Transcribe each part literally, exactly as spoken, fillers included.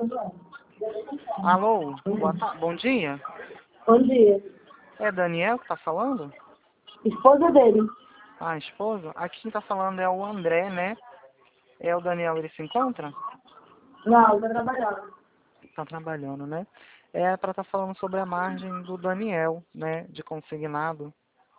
Alô, boa ta- bom dia. Bom dia. É Daniel que tá falando? Esposa dele. Ah, esposa? Aqui quem tá falando é o André, né? É o Daniel, ele se encontra? Não, tá trabalhando. Tá trabalhando, né? É pra estar falando sobre a margem do Daniel, né? De consignado.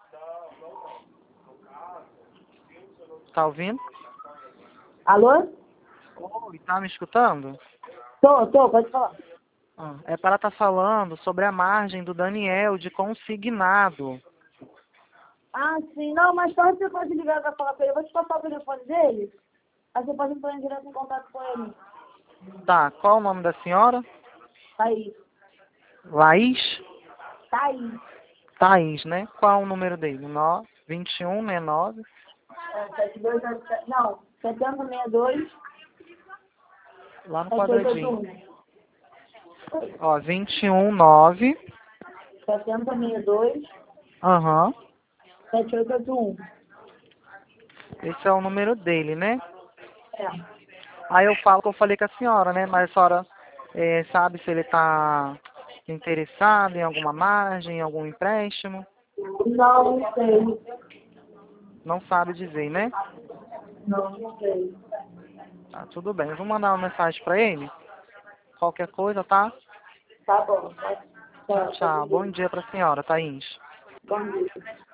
Tá ouvindo? Alô? Oi, tá me escutando? Tô, tô, pode falar. Ah, é para estar falando sobre a margem do Daniel de consignado. Ah, sim. Não, mas só você pode ligar pra falar com ele. Eu vou te passar o telefone dele. Aí você pode entrar em direto em contato com ele. Tá, qual o nome da senhora? Thaís. Laís? Thaís. Thaís, né? Qual o número dele? No, vinte e um, né? nove. É, sete dois zero sete. Não, setenta e seis dois, Lá no sete oito oito quadradinho. um. Ó, vinte e um, nove. setenta e seis dois, Aham. sete oito oito um. Esse é o número dele, né? É. Aí eu falo que eu falei com a senhora, né? Mas a senhora eh, sabe se ele está interessado em alguma margem, em algum empréstimo? Não, não sei. Não sabe dizer, né? Não, não sei. Tá, tudo bem. Eu vou mandar uma mensagem para ele. Qualquer coisa, tá? Tá bom. Tá, Tchau, tá, tá, tchau. Bom dia para a senhora, Thaís. bom dia.